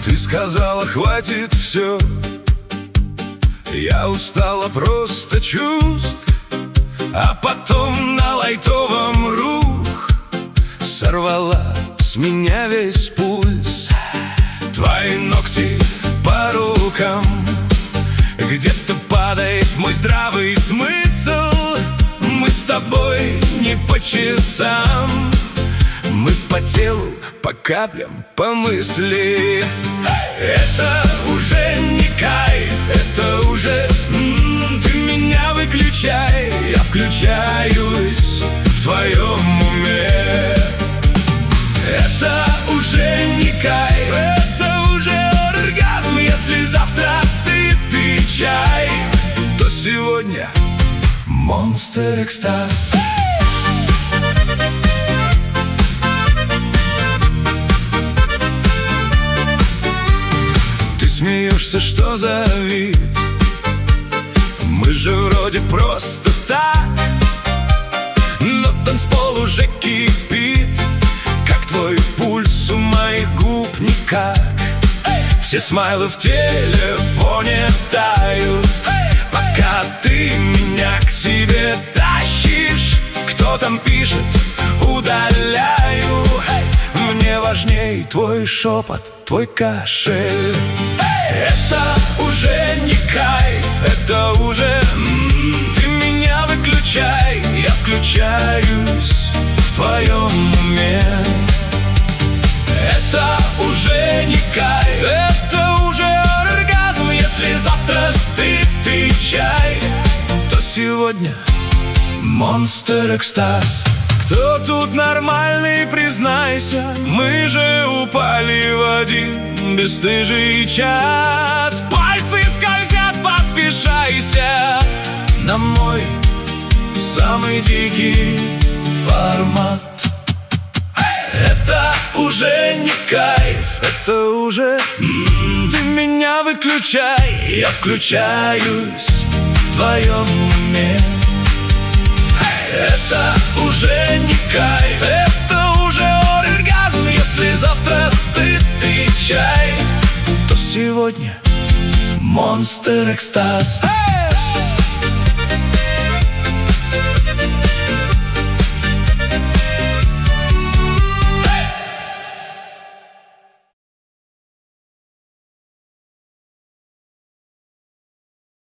Ты сказала, хватит все. Я устала просто чувств. А потом на лайтовом рух сорвала с меня весь пульс. Твои ногти по рукам, где-то падает мой здравый смысл. Мы с тобой не по часам, мы по телу, по каплям, по мысли. Это уже не кайф, это уже ты меня выключай, я включаюсь в твоем уме. Это уже не кайф, это уже оргазм. Если завтра стыд и чай, то сегодня монстр экстаз. Ты смеешься, что за вид? Мы же вроде просто так, но танцпол уже кипит, как твой пульс у моих губ никак. Все смайлы в телефоне тают, пока ты меня к себе тащишь. Кто там пишет, удаляю. Мне важней твой шепот, твой кашель. Это уже не кайф, это уже ты меня выключай, я включаюсь в твоем уме. Это уже не кайф, это уже оргазм. Если завтра стыд и чай, то сегодня монстр экстаз. Кто тут нормальный, признайся? Мы же упали в один бесстыжий чат. Пальцы скользят, подпишайся на мой самый дикий формат. Это уже не кайф, это уже ты меня выключай, я включаюсь в твоем уме. Это уже не кайф, это уже оргазм. Если завтра стыд и чай, то сегодня монстр экстаз.